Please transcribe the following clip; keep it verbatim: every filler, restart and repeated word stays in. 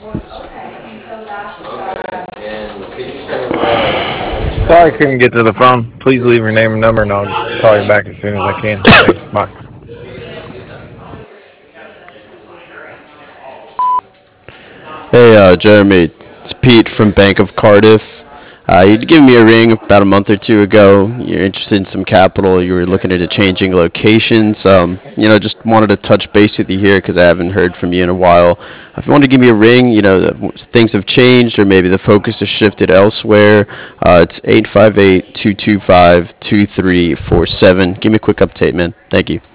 Sorry I couldn't get to the phone. Please leave your name and number, and I'll call you back as soon as I can. Thanks. Bye. Hey, uh, Jeremy, it's Pete from Bank of Cardiff. Uh, you'd given me a ring about a month or two ago. You're interested in some capital. You were looking into changing locations. Um, you know, just wanted to touch base with you here because I haven't heard from you in a while. If you want to give me a ring, you know, things have changed or maybe the focus has shifted elsewhere. Uh, it's eight five eight, two two five, two three four seven. Give me a quick update, man. Thank you.